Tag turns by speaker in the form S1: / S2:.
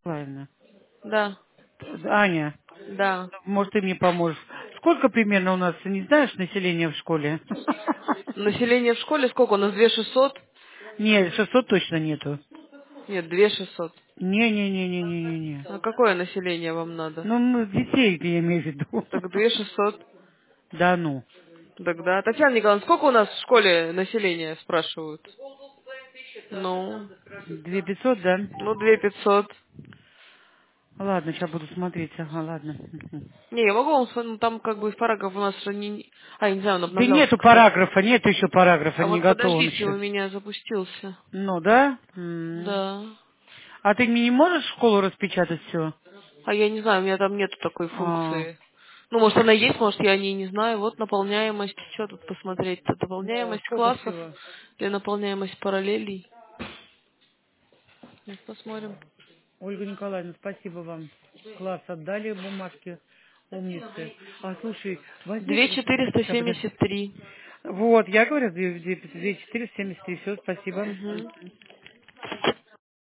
S1: Правильно.
S2: Да,
S1: Аня,
S2: да.
S1: может, ты мне поможешь. Сколько примерно у нас, не знаешь, населения в школе?
S2: Население в школе сколько? У нас 2600?
S1: Нет, 600 точно нету.
S2: Нет, 2600.
S1: Не-не-не-не-не-не.
S2: А какое население вам надо?
S1: Ну, детей я имею в виду.
S2: Так 2600.
S1: Да ну.
S2: Тогда, Татьяна Николаевна, сколько у нас в школе населения, спрашивают? Ну,
S1: 2500, да?
S2: 2500.
S1: Ладно, сейчас буду смотреть. Ага, ладно. Мгм.
S2: Не, я могу вам, ну там как бы из параграфов у нас же не... А, я не знаю, он
S1: Да
S2: обновлялся,
S1: нету
S2: кстати.
S1: параграфа, нет еще параграфа,
S2: А
S1: не
S2: вот
S1: готов он
S2: подождите,
S1: еще.
S2: у меня запустился.
S1: Ну, да?
S2: Да.
S1: А ты мне не можешь в школу распечатать все?
S2: А я не знаю, у меня там нету такой функции. Ну, может, она есть, может, я о ней не знаю. Вот наполняемость. Что тут посмотреть-то?
S1: Ну,
S2: Наполняемость
S1: что-то
S2: классов
S1: все.
S2: или наполняемость параллелей? Сейчас посмотрим.
S1: Ольга Николаевна, спасибо вам. Класс, отдали бумажки. Умницы. А, слушай, возьми... Сейчас, подожди.
S2: 2473.
S1: Вот, я говорю, 2473, все, спасибо.
S2: Угу.